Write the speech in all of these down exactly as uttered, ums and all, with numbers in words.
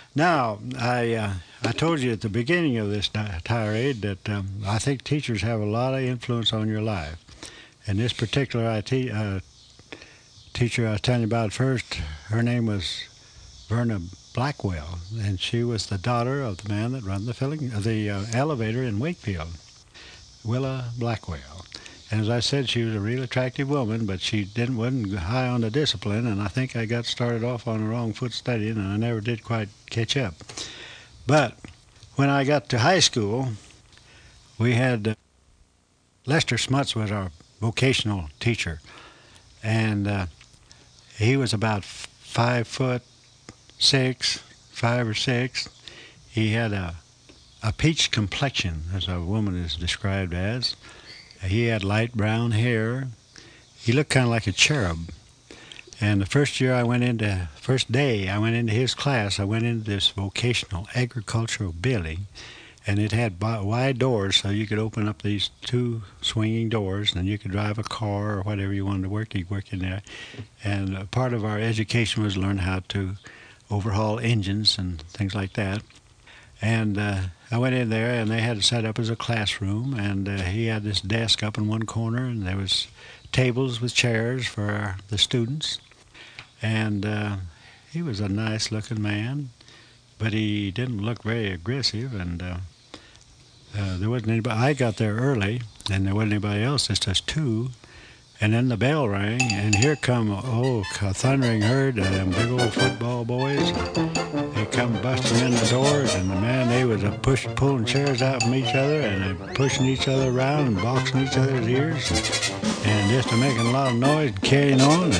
Now, I uh, I told you at the beginning of this di- tirade that um, I think teachers have a lot of influence on your life. And this particular I te- uh, teacher I was telling you about first, her name was Verna Blackwell, and she was the daughter of the man that run the filling uh, the uh, elevator in Wakefield, Willa Blackwell. And as I said, she was a real attractive woman, but she didn't wasn't high on the discipline, and I think I got started off on the wrong foot studying, and I never did quite catch up. But when I got to high school, we had uh, Lester Smuts was our vocational teacher, and uh, he was about f- five foot six, five or six. He had a a peach complexion, as a woman is described as. He had light brown hair. He looked kind of like a cherub. And the first year I went into, first day I went into his class, I went into this vocational agricultural building, and it had wide doors so you could open up these two swinging doors and you could drive a car or whatever you wanted to work, you could work in there. And uh, part of our education was learn how to overhaul engines and things like that. And uh, I went in there, and they had it set up as a classroom, and uh, he had this desk up in one corner, and there was tables with chairs for the students. And uh, he was a nice-looking man, but he didn't look very aggressive, and uh, uh, there wasn't anybody. I got there early, and there wasn't anybody else, just us two. And then the bell rang, and here come, oh, a thundering herd of them big old football boys. They come busting in the doors, and man, they was a push, pulling chairs out from each other, and they pushing each other around and boxing each other's ears, and just making a lot of noise and carrying on. And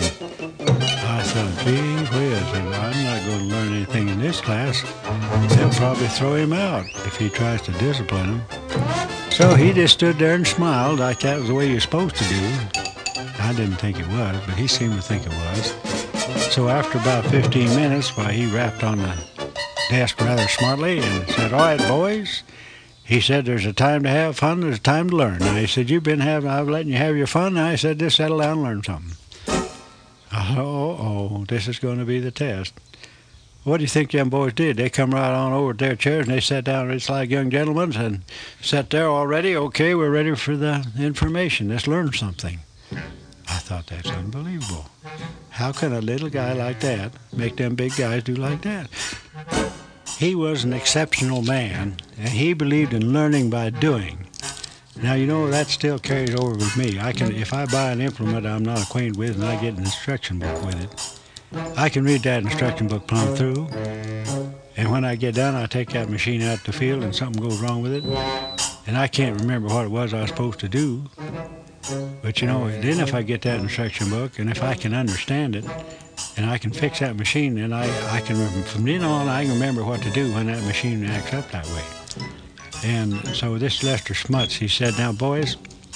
I thought, gee whiz, I'm not going to learn anything in this class. They'll probably throw him out if he tries to discipline them. So he just stood there and smiled like that was the way you're supposed to do. I didn't think it was, but he seemed to think it was. So after about fifteen minutes, why, he rapped on the desk rather smartly and said, all right, boys. He said, there's a time to have fun, there's a time to learn. Now, he said, you've been having, I've letting you have your fun. Now, he said, just settle down and learn something. I thought, oh, oh, this is going to be the test. What do you think them boys did? They come right on over to their chairs, and they sat down just like young gentlemen and sat there all ready. Okay, we're ready for the information. Let's learn something. I thought, that's unbelievable. How can a little guy like that make them big guys do like that? He was an exceptional man, and he believed in learning by doing. Now, you know, that still carries over with me. I can, if I buy an implement I'm not acquainted with and I get an instruction book with it, I can read that instruction book plumb through, and when I get done, I take that machine out to the field and something goes wrong with it, and I can't remember what it was I was supposed to do. But you know, then if I get that instruction book, and if I can understand it, and I can fix that machine, then I, I can, from then on, I can remember what to do when that machine acts up that way. And so this Lester Smuts, he said, now boys,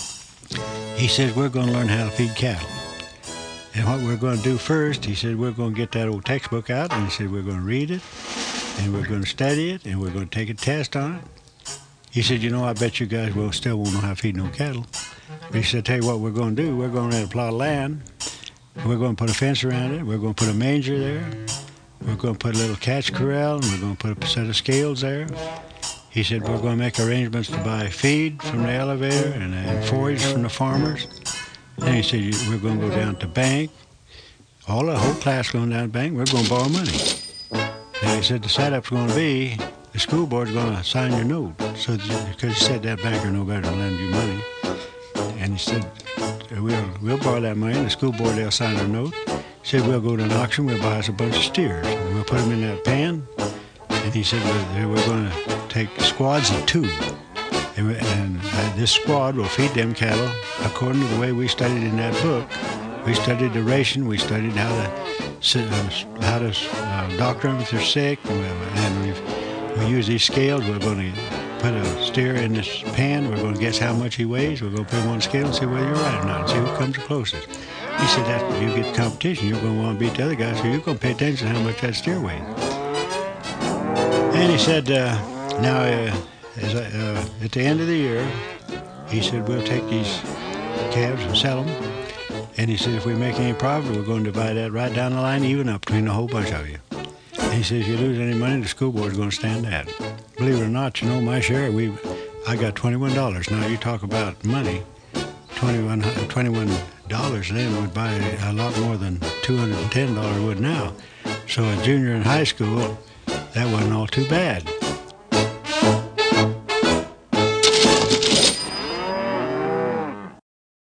he said, we're going to learn how to feed cattle. And what we're going to do first, he said, we're going to get that old textbook out, and he said, we're going to read it, and we're going to study it, and we're going to take a test on it. He said, you know, I bet you guys will still won't know how to feed no cattle. But he said, tell you what we're going to do. We're going to rent a plot of land. We're going to put a fence around it. We're going to put a manger there. We're going to put a little catch corral, and we're going to put a set of scales there. He said, we're going to make arrangements to buy feed from the elevator and, and forage from the farmers. Then he said, we're going to go down to the bank. All the whole class going down to the bank. We're going to borrow money. Then he said, the setup's going to be, the school board's going to sign your note. So, because he said that banker no better than lend you money. And he said, we'll, we'll borrow that money, and the school board, they'll sign our note. He said, we'll go to an auction, we'll buy us a bunch of steers. And we'll put them in that pan. And he said, we're, we're going to take squads of two. And, we, and uh, this squad will feed them cattle according to the way we studied in that book. We studied the ration, we studied how to, uh, how to uh, doctor them if they're sick. And we've, we use these scales. We're going to put a steer in this pan. We're going to guess how much he weighs. We're going to put him on a scale and see whether you're right or not, and see who comes the closest. He said that you get competition, you're going to want to beat the other guy, so you're going to pay attention to how much that steer weighs. And he said, uh, now, uh, as I, uh, at the end of the year, he said, we'll take these calves and sell them. And he said, if we make any profit, we're going to divide that right down the line, even up between a whole bunch of you. He says, you lose any money, the school board's going to stand that. Believe it or not, you know, my share, we, I got twenty-one dollars. Now, you talk about money, twenty-one dollars then would buy a lot more than two hundred ten dollars would now. So a junior in high school, that wasn't all too bad.